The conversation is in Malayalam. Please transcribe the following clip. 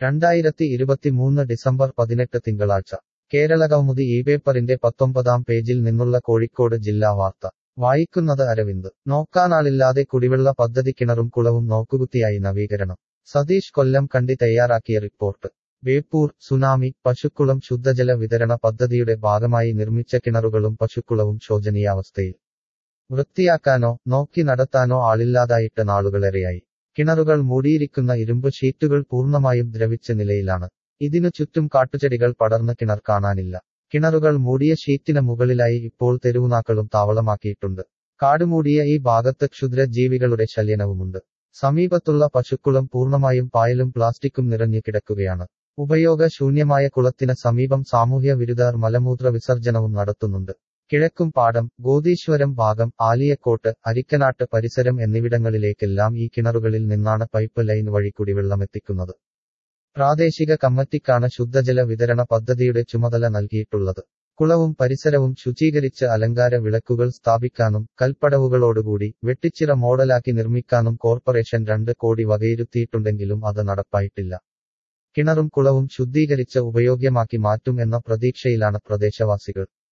2023 ഡിസംബർ 18 തിങ്കളാഴ്ച കേരളകൗമുദി പേപ്പറിന്റെ 19-ാം പേജിൽ നിന്നുള്ള കോഴിക്കോട് ജില്ലാ വാർത്ത വായിക്കുന്നത് അരവിന്ദ്. നോക്കാനാളില്ലാതെ കുടിവെള്ള പദ്ധതി കിണറും കുളവും നോക്കുകുത്തിയായി നവീകരണം. സതീഷ് കൊല്ലംകണ്ടി തയ്യാറാക്കിയ റിപ്പോർട്ട്. ബേപ്പൂർ സുനാമി പശുക്കുളം ശുദ്ധജല വിതരണ പദ്ധതിയുടെ ഭാഗമായി നിർമ്മിച്ച കിണറുകളും പശുക്കുളവും ശോചനീയാവസ്ഥയിൽ. വൃത്തിയാക്കാനോ നോക്കി നടത്താനോ ആളില്ലാതായിട്ട് നാളുകളേറെയായി. കിണറുകൾ മൂടിയിരിക്കുന്ന ഇരുമ്പ് ഷീറ്റുകൾ പൂർണ്ണമായും ദ്രവിച്ച നിലയിലാണ്. ഇതിനു ചുറ്റും കാട്ടുചെടികൾ പടർന്ന് കിണർ കാണാനില്ല. കിണറുകൾ മൂടിയ ഷീറ്റിന് മുകളിലായി ഇപ്പോൾ തെരുവുനാക്കളും താവളമാക്കിയിട്ടുണ്ട്. കാടുമൂടിയ ഈ ഭാഗത്ത് ക്ഷുദ്രജീവികളുടെ ശല്യനവുമുണ്ട്. സമീപത്തുള്ള പശുക്കുളം പൂർണ്ണമായും പായലും പ്ലാസ്റ്റിക്കും നിറഞ്ഞു കിടക്കുകയാണ്. ഉപയോഗശൂന്യമായ കുളത്തിന് സമീപം സാമൂഹ്യ വിരുദ്ധർ മലമൂത്ര വിസർജനവും നടത്തുന്നുണ്ട്. കിഴക്കും പാടം, ഗോതീശ്വരം ഭാഗം, ആലിയക്കോട്ട്, അരിക്കനാട്ട് പരിസരം എന്നിവിടങ്ങളിലേക്കെല്ലാം ഈ കിണറുകളിൽ നിന്നാണ് പൈപ്പ് ലൈൻ വഴി കുടിവെള്ളമെത്തിക്കുന്നത്. പ്രാദേശിക കമ്മിറ്റിക്കാണ് ശുദ്ധജല വിതരണ പദ്ധതിയുടെ ചുമതല നൽകിയിട്ടുള്ളത്. കുളവും പരിസരവും ശുചീകരിച്ച് അലങ്കാര വിളക്കുകൾ സ്ഥാപിക്കാനും കൽപ്പടവുകളോടുകൂടി വെട്ടിച്ചിറ മോഡലാക്കി നിർമ്മിക്കാനും കോർപ്പറേഷൻ 2 കോടി വകയിരുത്തിയിട്ടുണ്ടെങ്കിലും അത് നടപ്പായിട്ടില്ല. കിണറും കുളവും ശുദ്ധീകരിച്ച് ഉപയോഗ്യമാക്കി മാറ്റും എന്ന പ്രതീക്ഷയിലാണ് പ്രദേശവാസികൾ.